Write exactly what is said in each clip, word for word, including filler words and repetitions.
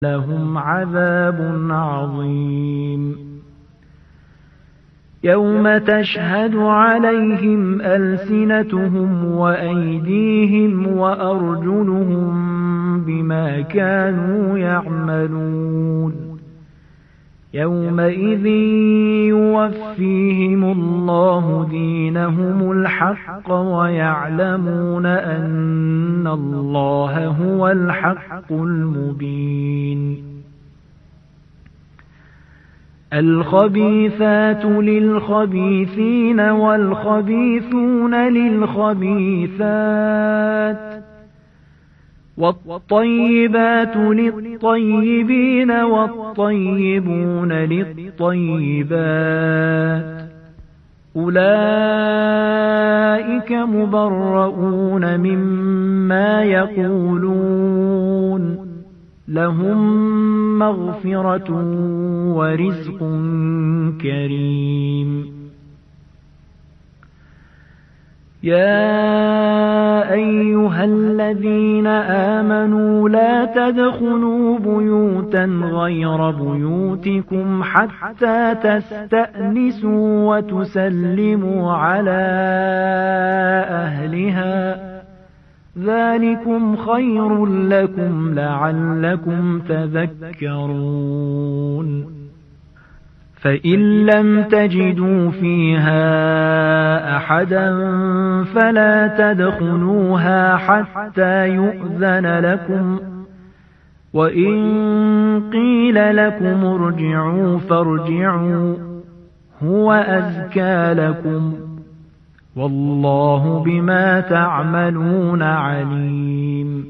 لهم عذاب عظيم يوم تشهد عليهم ألسنتهم وأيديهم وأرجلهم بما كانوا يعملون يومئذ يوفيهم الله دينهم الحق ويعلمون أن الله هو الحق المبين الخبيثات للخبيثين والخبيثون للخبيثات والطيبات للطيبين والطيبون للطيبات أولئك مبرؤون مما يقولون لهم مغفرة ورزق كريم يا أيها الذين آمنوا لا تدخلوا بيوتا غير بيوتكم حتى تستأنسوا وتسلموا على أهلها ذلكم خير لكم لعلكم تذكرون فإن لم تجدوا فيها أحدا فلا تدخلوها حتى يؤذن لكم وإن قيل لكم ارجعوا فارجعوا هو أزكى لكم والله بما تعملون عليم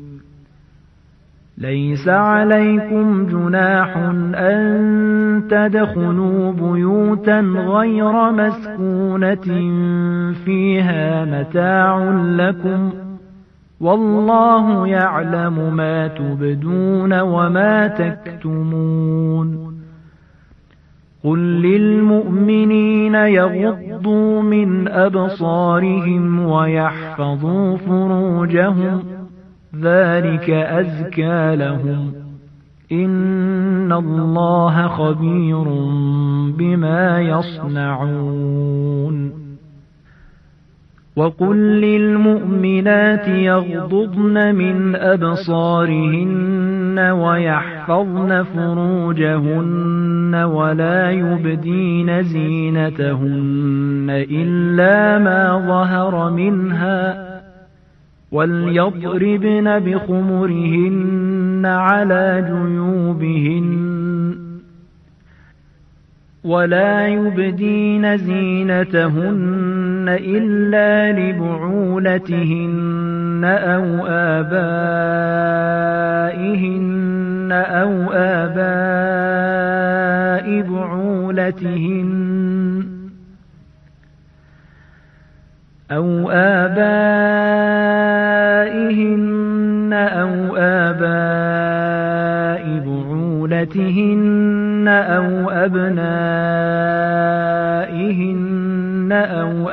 ليس عليكم جناح أن تدخلوا بيوتا غير مسكونة فيها متاع لكم والله يعلم ما تبدون وما تكتمون قل للمؤمنين يغضوا من أبصارهم ويحفظوا فروجهم ذلك أزكى لهم إن الله خبير بما يصنعون وقل للمؤمنات يغضضن من أبصارهن ويحفظن فروجهن ولا يبدين زينتهن إلا ما ظهر منها وليضربن بخمرهن على جيوبهن ولا يبدين زينتهن إلا لبعولتهن أو آبائهن أو آباء بعولتهن أو آبائهن أو آباء بعولتهن أو أبنائهن أو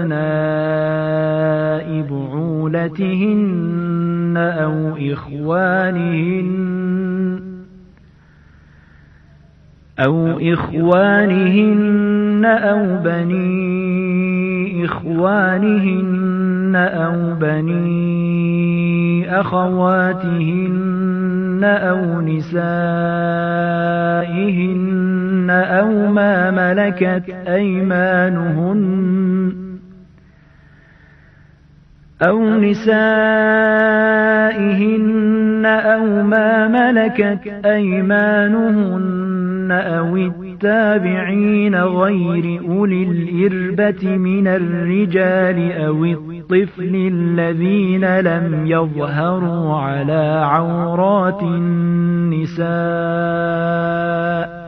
أبناء بعولتهن أو إخوانهن أو إخوانهن أو بني إخوانهن أو بني أخواتهن أو نسائهن أو ما ملكت أيمانهن أو نسائهن أو ما ملكت أيمانهن أو التابعين غير أولي الإربة من الرجال أو الطفل الذين لم يظهروا على عورات النساء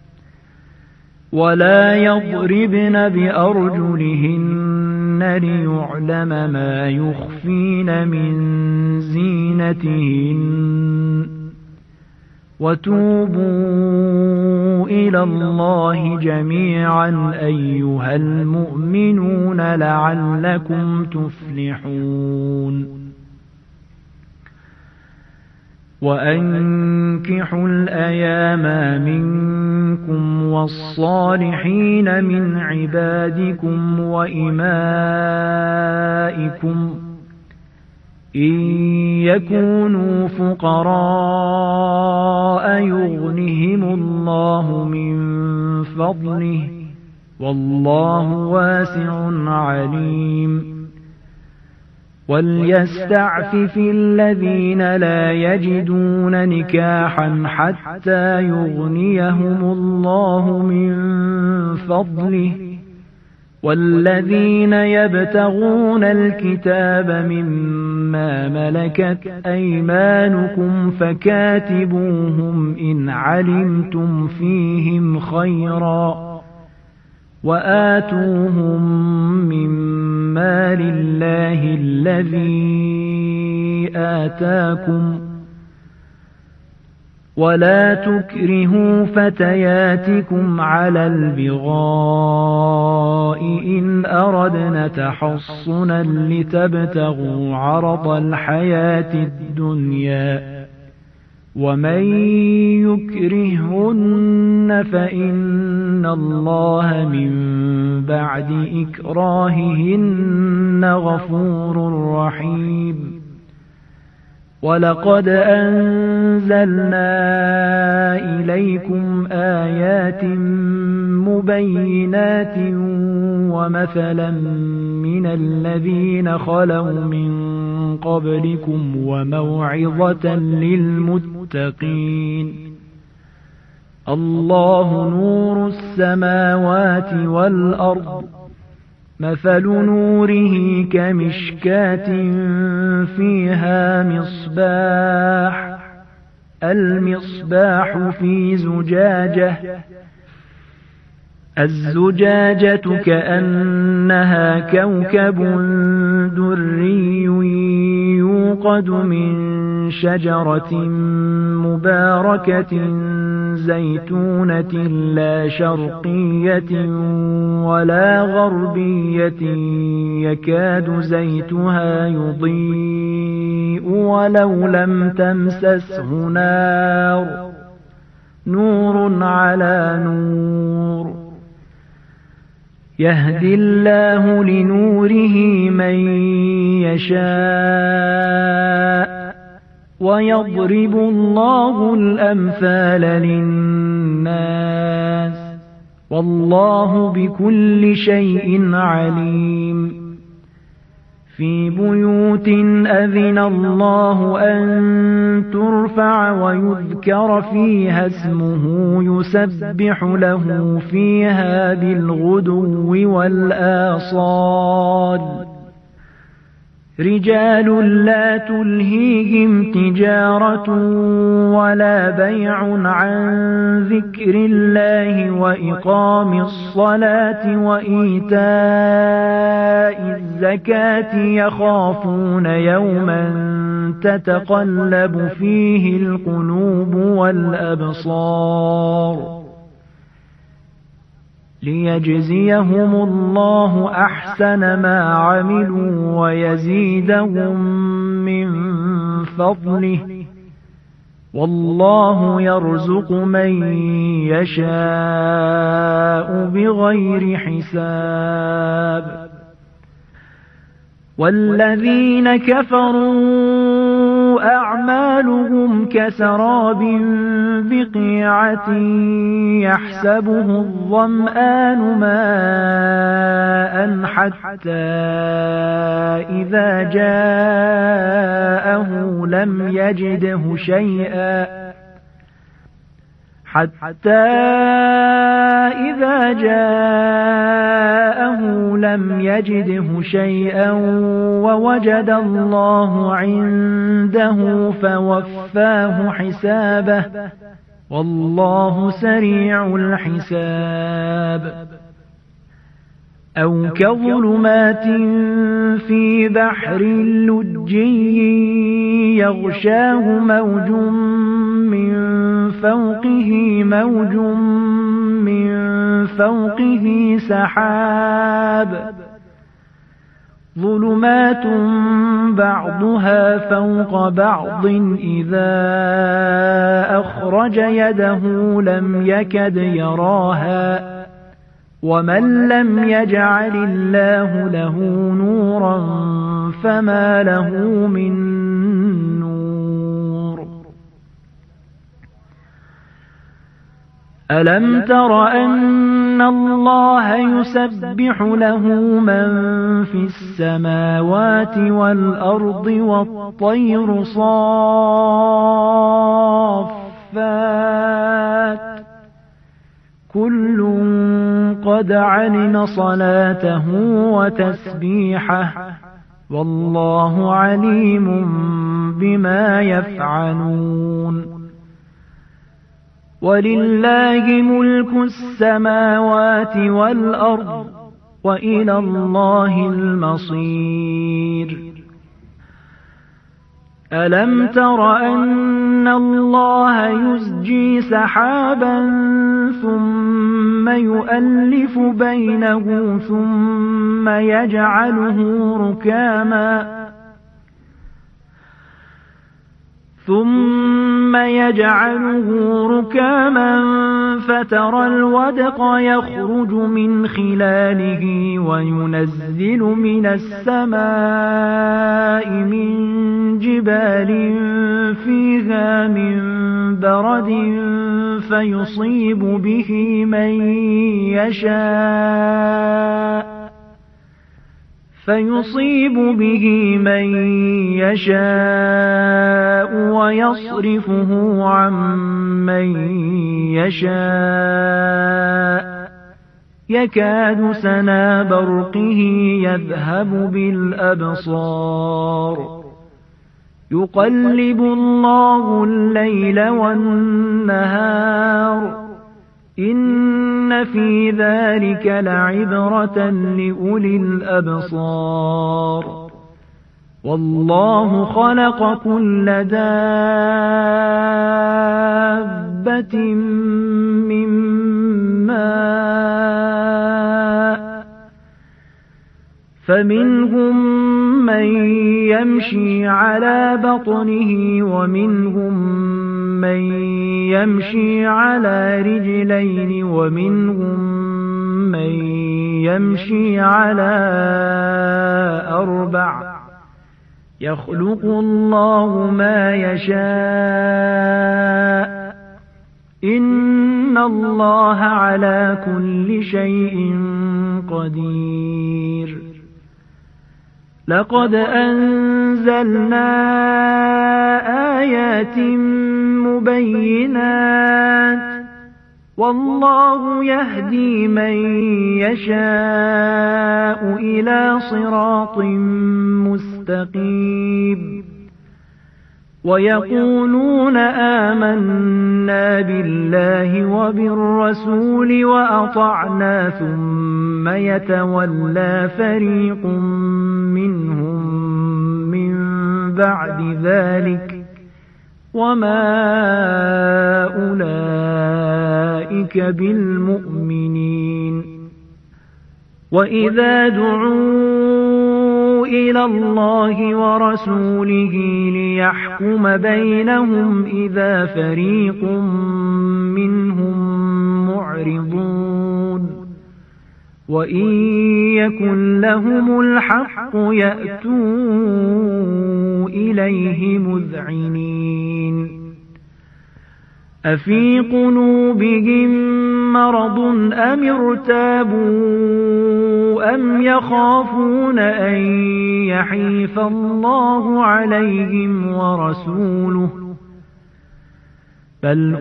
ولا يضربن بأرجلهن ليعلم ما يخفين من زينتهن وتوبوا إلى الله جميعا أيها المؤمنون لعلكم تفلحون وأنكحوا الأيام منكم والصالحين من عبادكم وإمائكم إن يكونوا فقراء يغنهم الله من فضله والله واسع عليم وليستعفف الذين لا يجدون نكاحا حتى يغنيهم الله من فضله والذين يبتغون الكتاب مما ملكت أيمانكم فكاتبوهم إن علمتم فيهم خيرا وآتوهم من مال الله الذي آتاكم ولا تكرهوا فتياتكم على البغاء إن أردنا تحصنا لتبتغوا عرض الحياة الدنيا ومن يكرهن فإن الله من بعد إكراههن غفور رحيم ولقد أنزلنا إليكم آيات مبينات ومثلا من الذين خلوا من قبلكم وموعظة للمتقين الله نور السماوات والأرض مثل نوره كمشكاة فيها مصباح المصباح في زجاجة الزجاجة كأنها كوكب دري يوقد من شجرة مباركة زيتونة لا شرقية ولا غربية يكاد زيتها يضيء ولو لم تمسسه نار نور على نور يهدي الله لنوره من يشاء ويضرب الله الأمثال للناس والله بكل شيء عليم في بيوت أذن الله أن ترفع ويذكر فيها اسمه يسبح له فيها بالغدو والآصال رجال لا تلهيهم تجارة ولا بيع عن ذكر الله وإقام الصلاة وإيتاء الزكاة يخافون يوما تتقلب فيه القلوب والأبصار ليجزيهم الله أحسن ما عملوا ويزيدهم من فضله والله يرزق من يشاء بغير حساب والذين كفروا أعمالهم كسراب بقيعة يحسبه الظمآن ماء حتى إذا جاءه لم يجده شيئا حتى إذا جاءه لم يجده شيئا ووجد الله عنده فوفاه حسابه والله سريع الحساب أو كظلمات في بحر لجي يغشاه موج من فوقه موج من فوقه سحاب ظلمات بعضها فوق بعض إذا أخرج يده لم يكد يراها ومن لم يجعل الله له نورا فما له من نور. ألم تر أن الله يسبح له من في السماوات والأرض والطير صافات كل قد علم صلاته وتسبيحه والله عليم بما يفعلون. ولله ملك السماوات والأرض وإلى الله المصير. ألم تر أن الله يزجي سحابا ثم يؤلف بينه ثم يجعله ركاما ثم يجعله ركاما فترى الودق يخرج من خلاله وينزل من السماء من جبال فيها من برد فيصيب به من يشاء فيصيب به من يشاء ويصرفه عن من يشاء يكاد سنا برقه يذهب بالأبصار يقلب الله الليل والنهار إن في ذلك لعبرة لأولي الأبصار. والله خلق كل دابة من ماء فمنهم من يمشي على بطنه ومنهم من يمشي على رجلين ومنهم من يمشي على أربع يخلق الله ما يشاء إن الله على كل شيء قدير. لقد أنزلنا آيات مبينات والله يهدي من يشاء إلى صراط مستقيم. ويقولون آمنا بالله وبالرسول وأطعنا ثم يتولى فريق منهم من بعد ذلك وما أولئك بالمؤمنين. وإذا دعوا إلى الله ورسوله ليحكم بينهم إذا فريق منهم معرضون وإن يكن لهم الحق يأتوا إليه مذعنين. أفي قلوبهم مرض أم ارتابوا أم يخافون أن يحيف الله عليهم ورسوله بل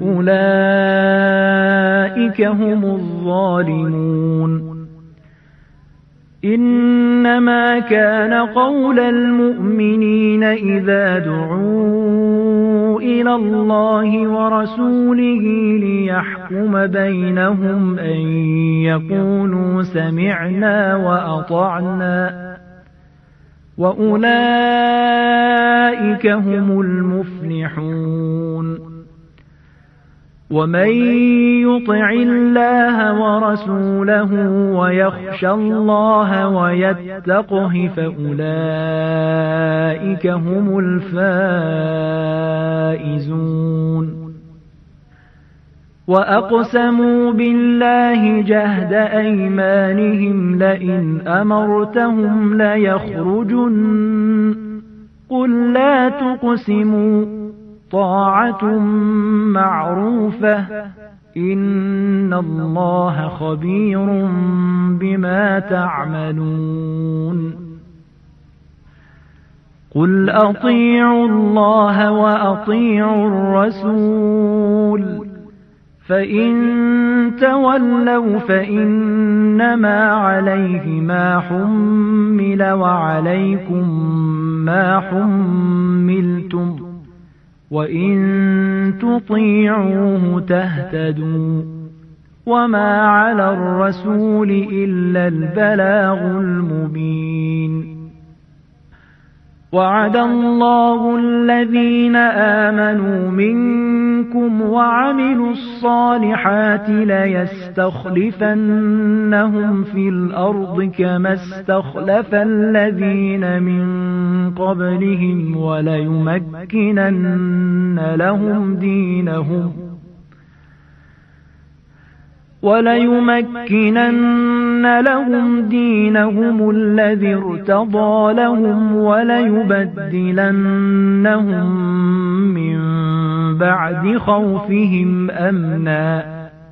أولئك هم الظالمون. إنما كان قول المؤمنين إذا دعوا إلى الله ورسوله ليحكم بينهم أن يقولوا سمعنا وأطعنا وأولئك هم المفلحون. ومن يطع الله ورسوله ويخشى الله ويتقه فأولئك هم الفائزون وأقسموا بالله جهد أيمانهم لئن أمرتهم ليخرجن قل لا تقسموا طاعة معروفة إن الله خبير بما تعملون قل أطيعوا الله وأطيعوا الرسول فإن تولوا فإنما عليه ما حمل وعليكم ما حملتم وإن تطيعوه تهتدوا وما على الرسول إلا البلاغ المبين وعد الله الذين آمنوا منكم وعملوا الصالحات ليستخلفنهم في الأرض كما استخلف الذين من قبلهم وليمكنن لهم دينهم وليمكنن لهم دينهم الذي ارتضى لهم وليبدلنهم من بعد خوفهم أمنا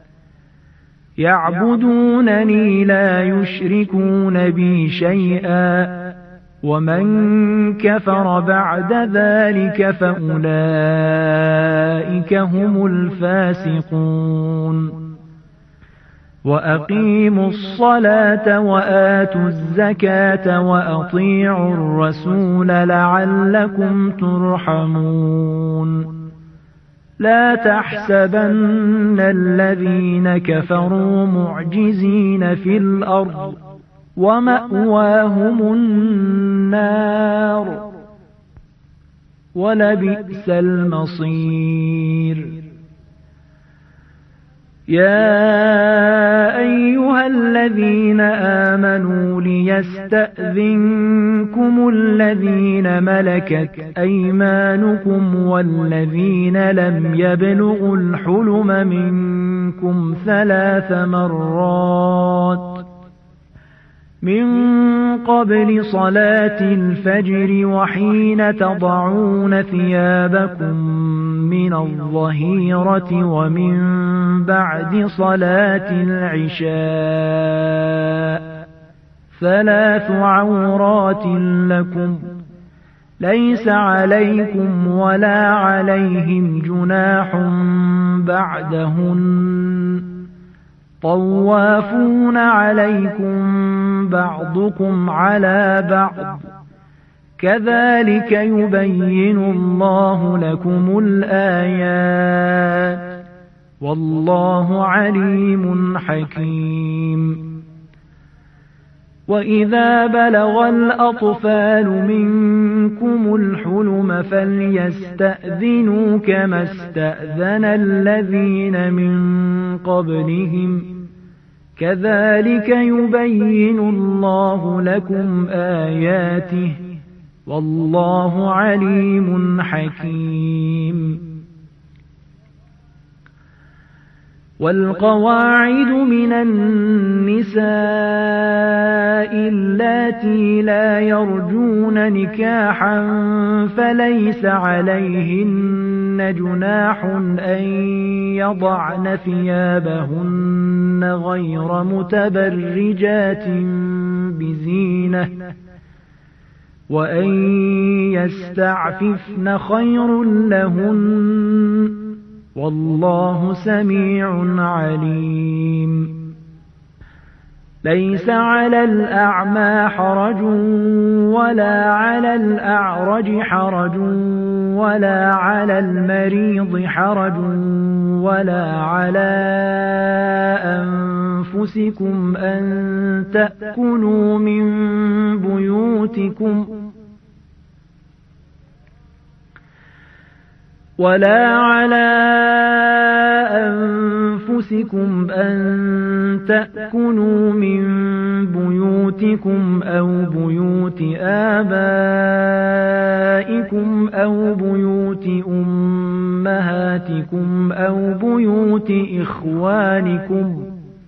يعبدونني لا يشركون بي شيئا ومن كفر بعد ذلك فأولئك هم الفاسقون وأقيموا الصلاة وآتوا الزكاة وأطيعوا الرسول لعلكم ترحمون لا تحسبن الذين كفروا معجزين في الأرض ومأواهم النار ولبئس المصير يا أيها الذين آمنوا ليستأذنكم الذين ملكت أيمانكم والذين لم يبلغوا الحلم منكم ثلاث مرات من قبل صلاة الفجر وحين تضعون ثيابكم من الظهيرة ومن بعد صلاة العشاء ثلاث عورات لكم ليس عليكم ولا عليهم جناح بعدهن طوافون عليكم بعضكم على بعض كذلك يبين الله لكم الآيات والله عليم حكيم وإذا بلغ الأطفال منكم الحلم فليستأذنوا كما استأذن الذين من قبلهم كذلك يبين الله لكم آياته والله عليم حكيم والقواعد من النساء اللاتي لا يرجون نكاحا فليس عليهن جناح أن يضعن ثيابهن غير متبرجات بزينة وأن يستعففن خير لهن والله سميع عليم ليس على الأعمى حرج ولا على الأعرج حرج ولا على المريض حرج ولا على أنفسكم أن تأكلوا من بيوتكم ولا على أنفسكم أن تأكلوا من بيوتكم أو بيوت آبائكم أو بيوت أمهاتكم أو بيوت إخوانكم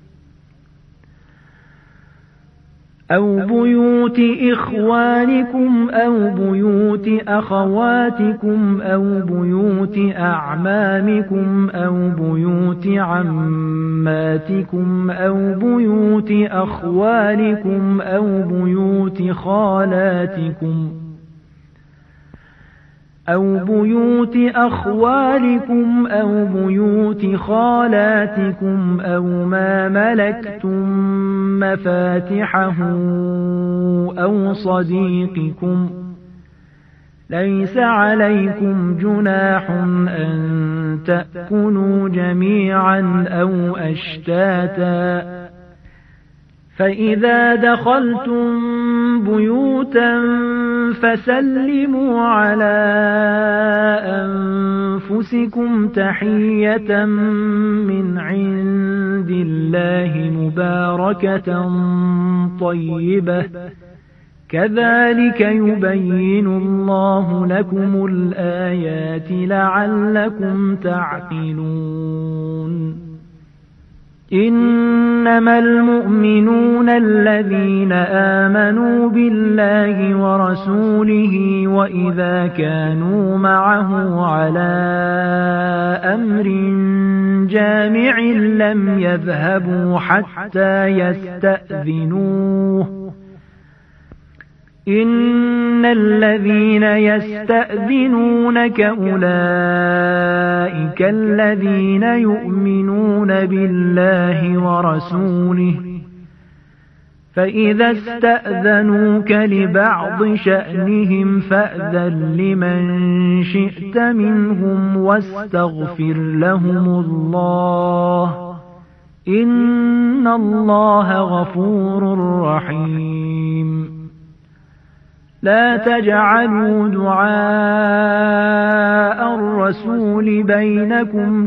أو بيوت إخوانكم أو بيوت أخواتكم أو بيوت أعمامكم أو بيوت عماتكم أو بيوت أخوالكم أو بيوت خالاتكم أو بيوت أخوالكم أو بيوت خالاتكم أو ما ملكتم مفاتحه أو صديقكم. ليس عليكم جناح أن تأكلوا جميعا أو أشتاتا. فإذا دخلتم بيوتا فسلموا على أنفسكم تحية من عند الله مباركة طيبة كذلك يبين الله لكم الآيات لعلكم تعقلون. إنما المؤمنون الذين آمنوا بالله ورسوله وإذا كانوا معه على أمر جامع لم يذهبوا حتى يستأذنوه. إن الذين يستأذنونك أولئك الذين يؤمنون بالله ورسوله فإذا استأذنوك لبعض شأنهم فأذن لمن شئت منهم واستغفر لهم الله إن الله غفور رحيم. لا تجعلوا دعاء الرسول بينكم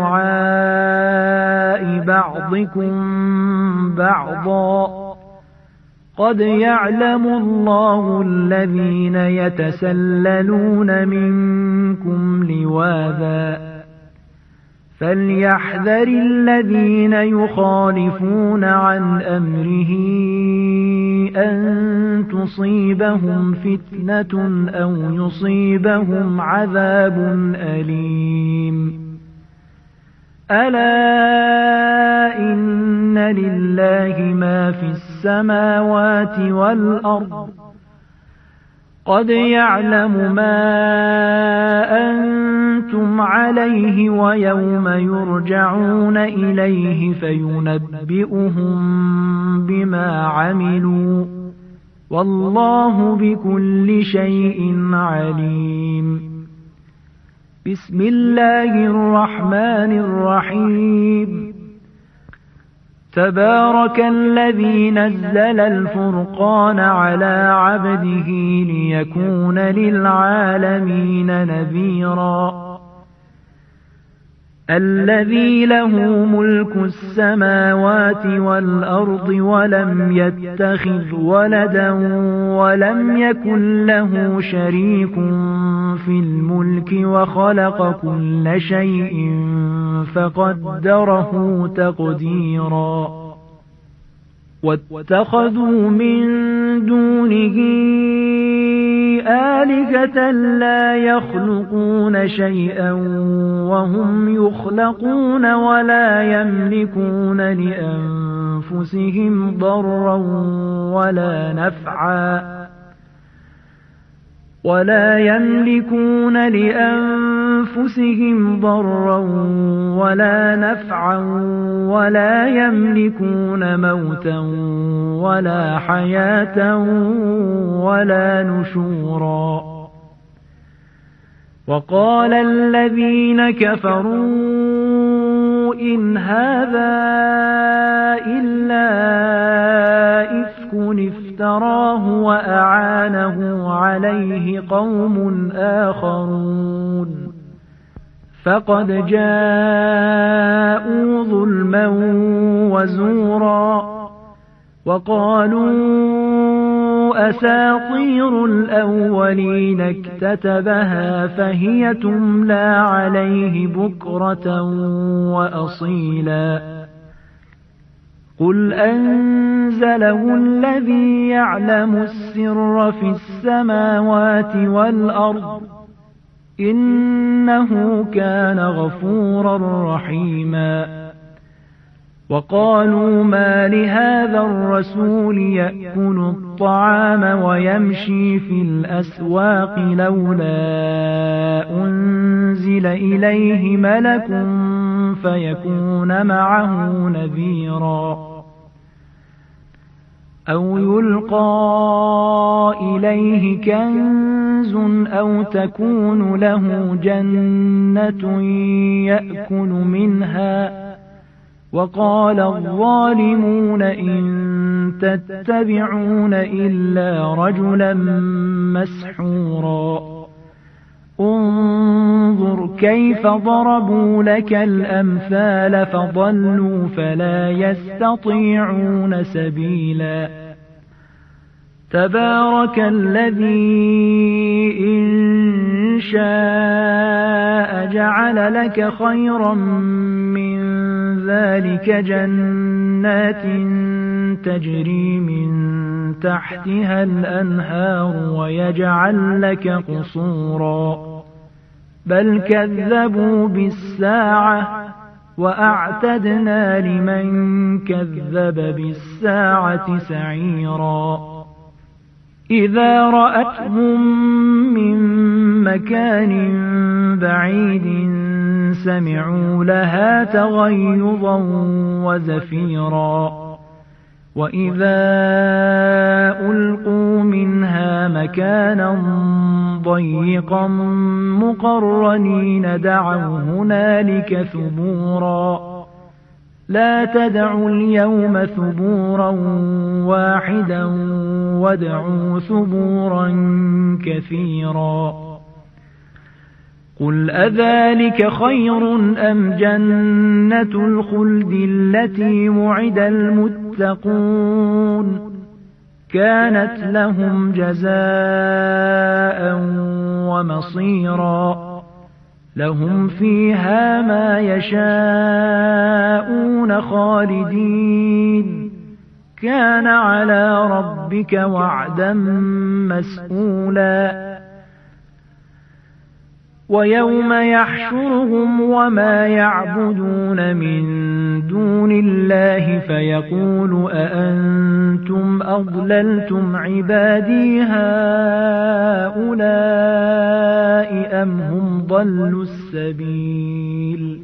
كدعاء بعضكم بعضا قد يعلم الله الذين يتسللون منكم لواذا فليحذر الذين يخالفون عن أمره أن تصيبهم فتنة أو يصيبهم عذاب أليم. ألا إن لله ما في السماوات والأرض قد يعلم ما أنتم عليه ويوم يرجعون إليه فينبئهم بما عملوا والله بكل شيء عليم. بسم الله الرحمن الرحيم. تبارك الذي نزل الفرقان على عبده ليكون للعالمين نذيرا. الذي له ملك السماوات والأرض ولم يتخذ ولدا ولم يكن له شريك في الملك وخلق كل شيء فقدره تقديرا. واتخذوا من دونه آلهة لا يخلقون شيئا وهم يخلقون ولا يملكون لأنفسهم ضرا ولا نفعا ولا يملكون لأنفسهم ضرا ولا نفعا ولا يملكون موتا ولا حياة ولا نشورا. وقال الذين كفروا إن هذا إلا إفك افتراه وأعانه عليه قوم آخرون فقد جاءوا ظلما وزورا وقالوا أساطير الأولين اكتتبها فهي تملى عليه بكرة وأصيلا قل أنزله الذي يعلم السر في السماوات والأرض إنه كان غفورا رحيما وقالوا ما لهذا الرسول يأكل الطعام ويمشي في الأسواق لولا أنزل إليه ملك فيكون معه نذيرا أو يلقى إليه كنز أو تكون له جنة يأكل منها وقال الظالمون إن تتبعون إلا رجلا مسحورا انظر كيف ضربوا لك الأمثال فضلوا فلا يستطيعون سبيلا تبارك الذي إن شاء جعل لك خيرا من ذلك جنات تجري من تحتها الأنهار ويجعل لك قصورا بل كذبوا بالساعة وأعتدنا لمن كذب بالساعة سعيرا إذا رأتهم من مكان بعيد سمعوا لها تغيظا وزفيرا وإذا ألقوا منها مكانا ضيقا مقرنين دعوا هنالك ثبورا لا تدعوا اليوم ثبورا واحدا وادعوا ثبورا كثيرا قل أذلك خير أم جنة الخلد التي وعد المتقون كانت لهم جزاء ومصيرا لهم فيها ما يشاءون خالدين كان على ربك وعدا مسئولا ويوم يحشرهم وما يعبدون من دون الله فيقول أأنتم أضللتم عبادي هؤلاء أم هم ضلوا السبيل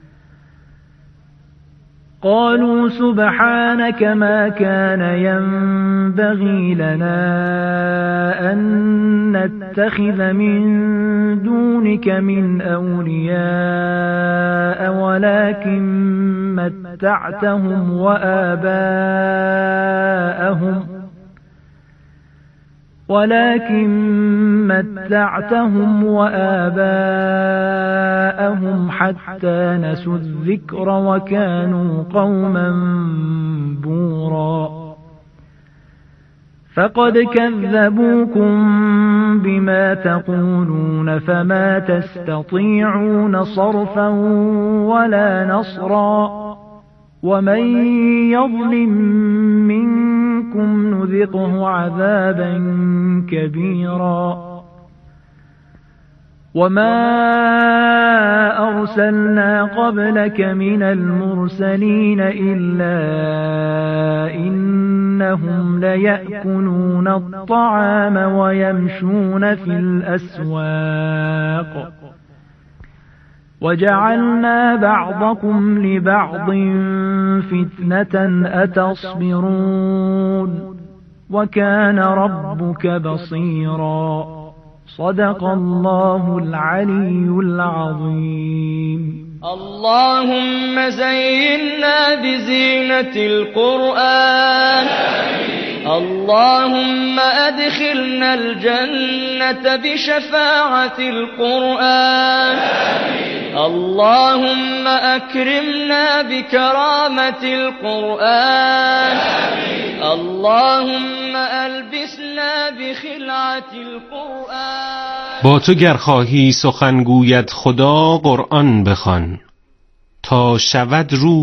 قالوا سبحانك ما كان ينبغي لنا أن نتخذ من دونك من أولياء ولكن متعتهم وآباءهم ولكن متعتهم وآباءهم حتى نسوا الذكر وكانوا قوما بورا فقد كذبوكم بما تقولون فما تستطيعون صرفا ولا نصرا ومن يظلم منكم نذقه عذابا كبيرا وما أرسلنا قبلك من المرسلين إلا إنهم ليأكلون الطعام ويمشون في الأسواق وجعلنا بعضكم لبعض فتنة أتصبرون وكان ربك بصيرا صدق الله العلي العظيم اللهم زينا بزينة القرآن اللهم أدخلنا الجنة بشفاعة القرآن. اللهم أكرمنا بكرامة القرآن. اللهم ألبسنا بخلعة القرآن. با تو گر خواهی سخن گوید خدا قرآن بخوان تا شود رو